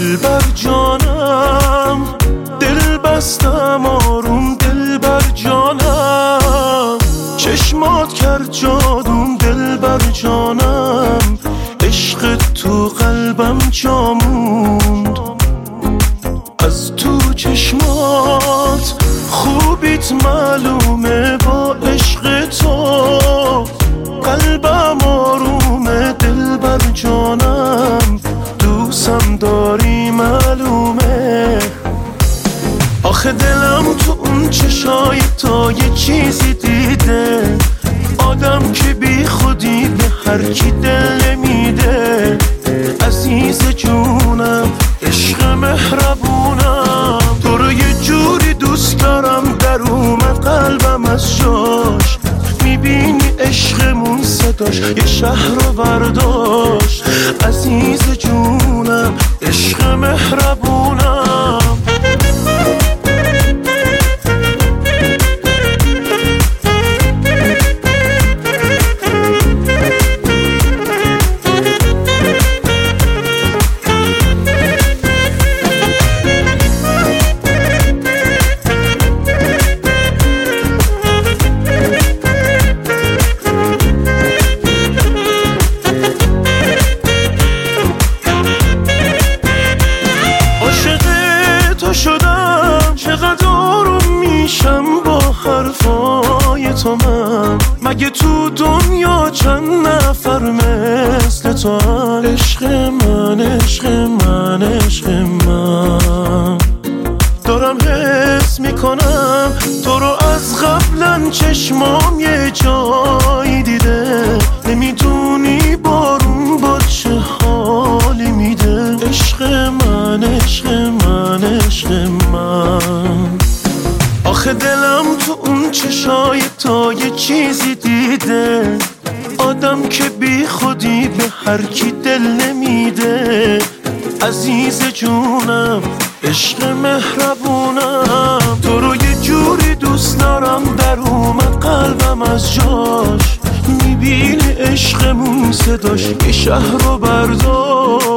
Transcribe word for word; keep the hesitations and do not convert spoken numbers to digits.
دلبر جانم، دل بستم آروم دلبر جانم، چشمات کرد جادوم دلبر جانم، عشق تو قلبم جا موند، از تو چشمات خوبیت معلومه، با عشق تو قلبم آرومه دلبر جانم، دوستم داری معلومه. آخه دلم تو اون چشای تا یه چیزی دیده، آدم که بی خودی به هر کی دل نمیده، عزیز جونم عشق مهربونم، تو رو یه جوری دوست دارم در اومد قلبم از جاش، میبینی عشقمون صداش یه شهر رو برداشت، عزیز جونم عشق مهربونم. شدم چقدر آروم میشم با حرفای تو، من مگه تو دنیا چند نفر مثل تو هن؟ عشق من عشق من عشق من، دارم حس میکنم تو رو از قبلا، چشمام یه جایی دیده، نمیدونی بارون با چه حالی میده، عشق من عشق من عشق من. آخه دلم تو اون چشای تا یه چیزی دیده، آدم که بی خودی به هر کی دل نمیده، عزیز جونم عشق مهربونم، تو رو یه جوری دوست دارم در اومد قلبم از جاش، میبینی عشقمون صداش یه شهر رو برداشت،